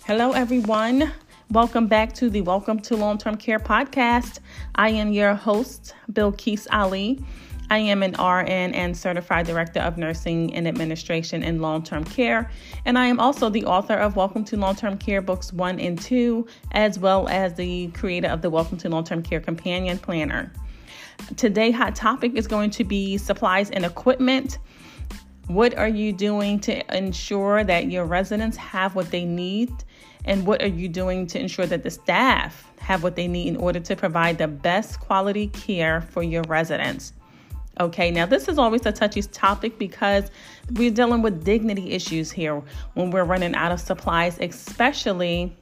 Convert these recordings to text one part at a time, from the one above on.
Hello, everyone. Welcome back to the Welcome to Long-Term Care podcast. I am your host, Bilquis Ali. I am an RN and Certified Director of Nursing and Administration in Long-Term Care, and I am also the author of Welcome to Long-Term Care Books 1 and 2, as well as the creator of the Welcome to Long-Term Care Companion Planner. Today's hot topic is going to be supplies and equipment. What are you doing to ensure that your residents have what they need? And what are you doing to ensure that the staff have what they need in order to provide the best quality care for your residents? Okay, now this is always a touchy topic because we're dealing with dignity issues here when we're running out of supplies, especially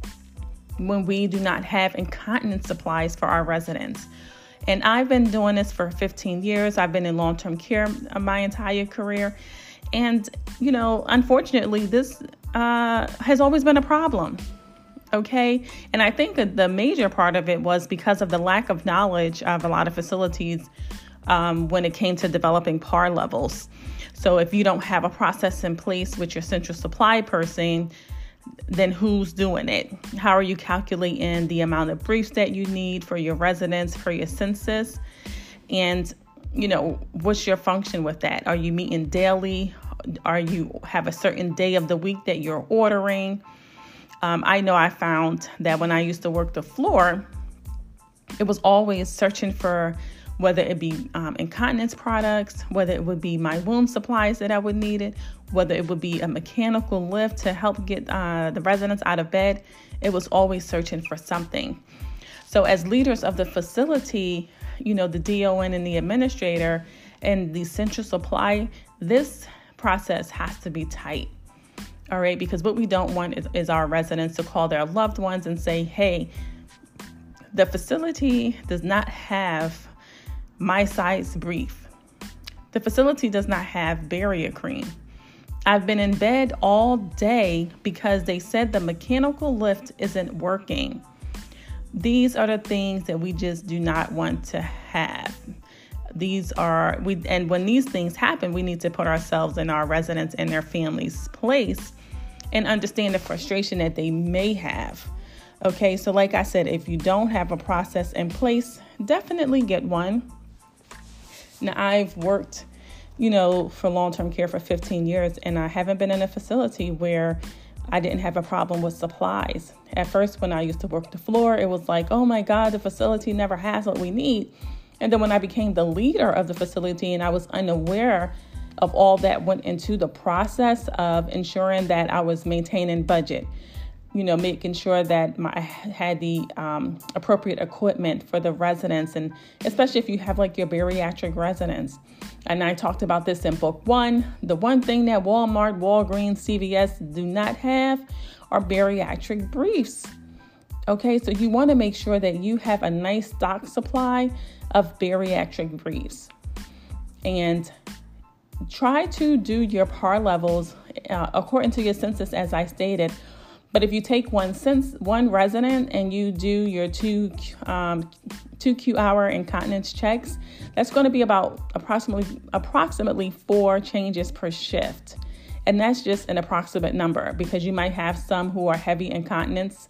when we do not have incontinence supplies for our residents. And I've been doing this for 15 years. I've been in long-term care my entire career. And, unfortunately, this has always been a problem. Okay. And I think that the major part of it was because of the lack of knowledge of a lot of facilities when it came to developing PAR levels. So if you don't have a process in place with your central supply person, then who's doing it? How are you calculating the amount of briefs that you need for your residents, for your census? And, what's your function with that? Are you meeting daily? Are you have a certain day of the week that you're ordering? I know I found that when I used to work the floor, it was always searching for whether it be incontinence products, whether it would be my wound supplies that I would need it, whether it would be a mechanical lift to help get the residents out of bed. It was always searching for something. So as leaders of the facility, the DON and the administrator and the central supply, this process has to be tight. All right, because what we don't want is our residents to call their loved ones and say, hey, the facility does not have my size brief. The facility does not have barrier cream. I've been in bed all day because they said the mechanical lift isn't working. These are the things that we just do not want to have. And when these things happen, we need to put ourselves in our residents and their families' place and understand the frustration that they may have. Okay, so like I said, if you don't have a process in place, definitely get one. Now, I've worked, for long-term care for 15 years, and I haven't been in a facility where I didn't have a problem with supplies. At first, when I used to work the floor, it was like, oh my God, the facility never has what we need. And then when I became the leader of the facility and I was unaware of all that went into the process of ensuring that I was maintaining budget, making sure that I had the appropriate equipment for the residents, and especially if you have like your bariatric residents. And I talked about this in book 1. The one thing that Walmart, Walgreens, CVS do not have are bariatric briefs. Okay, so you want to make sure that you have a nice stock supply of bariatric briefs. And try to do your PAR levels according to your census, as I stated. But if you take one resident and you do your 2 Q-hour incontinence checks, that's going to be about approximately 4 changes per shift. And that's just an approximate number because you might have some who are heavy incontinence,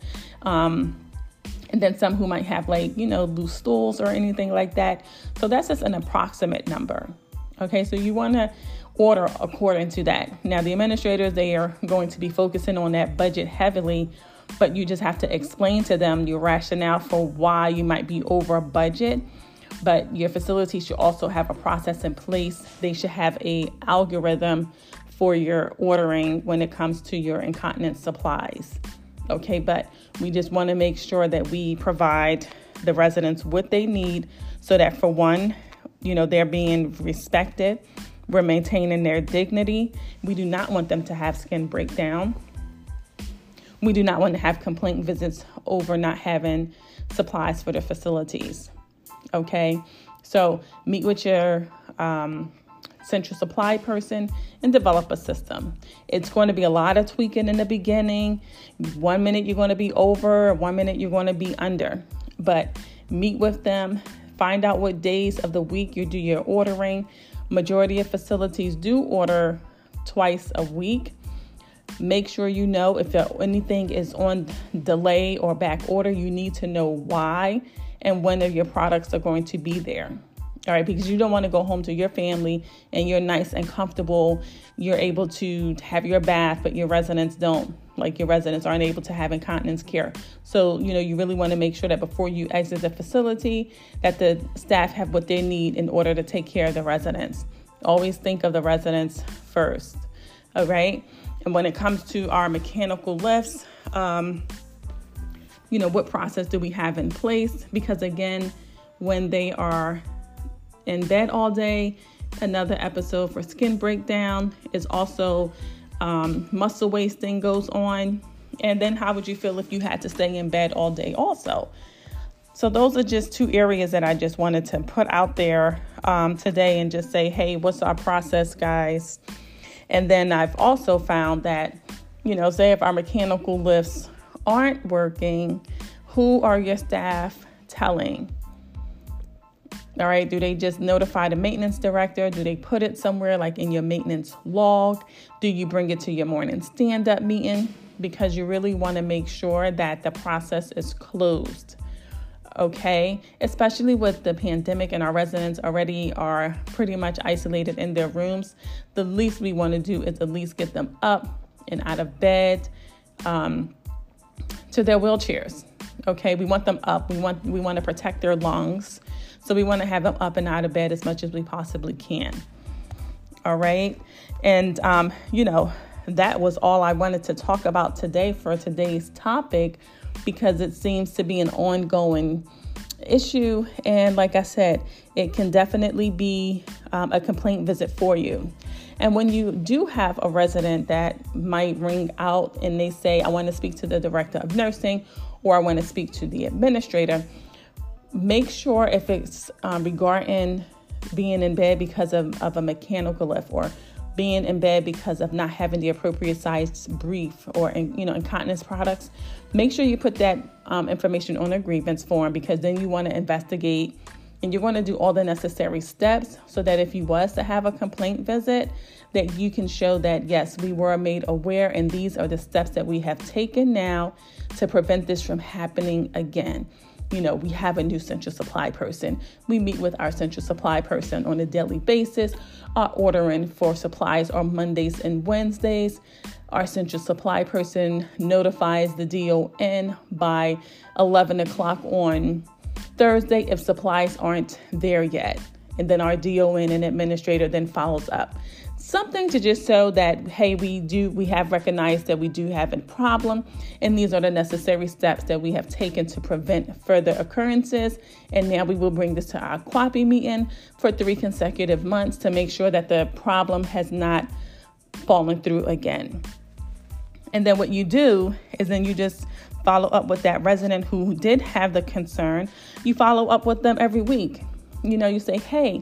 and then some who might have loose stools or anything like that. So that's just an approximate number. Okay, so you want to order according to that. Now, the administrators, they are going to be focusing on that budget heavily, but you just have to explain to them your rationale for why you might be over budget. But your facility should also have a process in place. They should have a algorithm for your ordering when it comes to your incontinence supplies. Okay, but we just want to make sure that we provide the residents what they need so that, for one, they're being respected. We're maintaining their dignity. We do not want them to have skin breakdown. We do not want to have complaint visits over not having supplies for the facilities. Okay, so meet with your central supply person and develop a system. It's going to be a lot of tweaking in the beginning. 1 minute you're going to be over, 1 minute you're going to be under. But meet with them, find out what days of the week you do your ordering. Majority of facilities do order twice a week. Make sure you know if anything is on delay or back order. You need to know why and when your products are going to be there. All right, because you don't want to go home to your family and you're nice and comfortable. You're able to have your bath, but your residents don't. Like your residents aren't able to have incontinence care. So, you really want to make sure that before you exit the facility, that the staff have what they need in order to take care of the residents. Always think of the residents first. All right. And when it comes to our mechanical lifts, what process do we have in place? Because again, when they are in bed all day, another episode for skin breakdown is also muscle wasting goes on. And then how would you feel if you had to stay in bed all day also? So those are just two areas that I just wanted to put out there today and just say, hey, what's our process, guys? And then I've also found that, say if our mechanical lifts aren't working, who are your staff telling? All right. Do they just notify the maintenance director? Do they put it somewhere like in your maintenance log? Do you bring it to your morning stand-up meeting? Because you really want to make sure that the process is closed. Okay. Especially with the pandemic and our residents already are pretty much isolated in their rooms. The least we want to do is at least get them up and out of bed to their wheelchairs. Okay. We want them up. We want to protect their lungs. So we want to have them up and out of bed as much as we possibly can. All right. And, that was all I wanted to talk about today for today's topic, because it seems to be an ongoing issue. And like I said, it can definitely be a complaint visit for you. And when you do have a resident that might ring out and they say, I want to speak to the director of nursing, or I want to speak to the administrator, make sure if it's regarding being in bed because of a mechanical lift, or being in bed because of not having the appropriate size brief or incontinence products, make sure you put that information on a grievance form, because then you want to investigate and you're going to do all the necessary steps so that if you was to have a complaint visit, that you can show that, yes, we were made aware and these are the steps that we have taken now to prevent this from happening again. We have a new central supply person. We meet with our central supply person on a daily basis. Our ordering for supplies are Mondays and Wednesdays. Our central supply person notifies the DON by 11 o'clock on Thursday if supplies aren't there yet. And then our DON and administrator then follows up. Something to just show that, hey, we have recognized that we do have a problem, and these are the necessary steps that we have taken to prevent further occurrences. And now we will bring this to our QAPI meeting for 3 consecutive months to make sure that the problem has not fallen through again. And then what you do is then you just follow up with that resident who did have the concern. You follow up with them every week. You say, hey,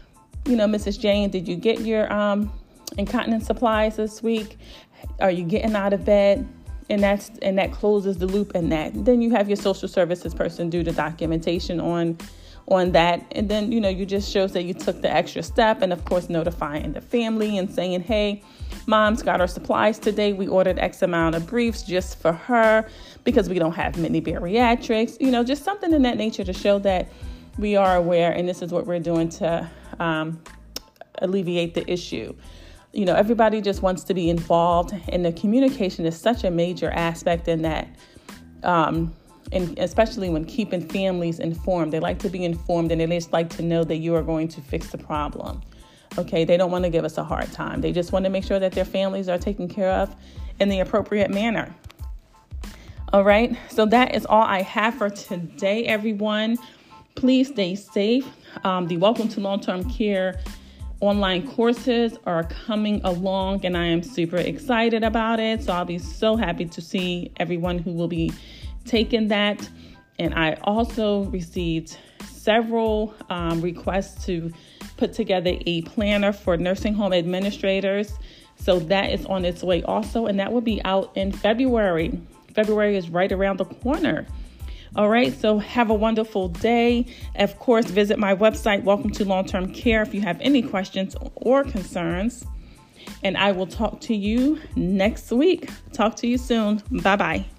Mrs. Jane, did you get your incontinence supplies this week? Are you getting out of bed? And that closes the loop in that. Then you have your social services person do the documentation on that. And then, you just shows that you took the extra step, and of course notifying the family and saying, hey, mom's got our supplies today. We ordered X amount of briefs just for her because we don't have many bariatrics, just something in that nature to show that we are aware and this is what we're doing to alleviate the issue. Everybody just wants to be involved, and the communication is such a major aspect in that. And especially when keeping families informed, they like to be informed, and they just like to know that you are going to fix the problem. Okay. They don't want to give us a hard time. They just want to make sure that their families are taken care of in the appropriate manner. All right. So that is all I have for today, everyone. Please stay safe. The Welcome to Long-Term Care online courses are coming along, and I am super excited about it. So I'll be so happy to see everyone who will be taking that. And I also received several requests to put together a planner for nursing home administrators. So that is on its way also, and that will be out in February. February is right around the corner. All right, so have a wonderful day. Of course, visit my website, Welcome to Long-Term Care, if you have any questions or concerns. And I will talk to you next week. Talk to you soon. Bye-bye.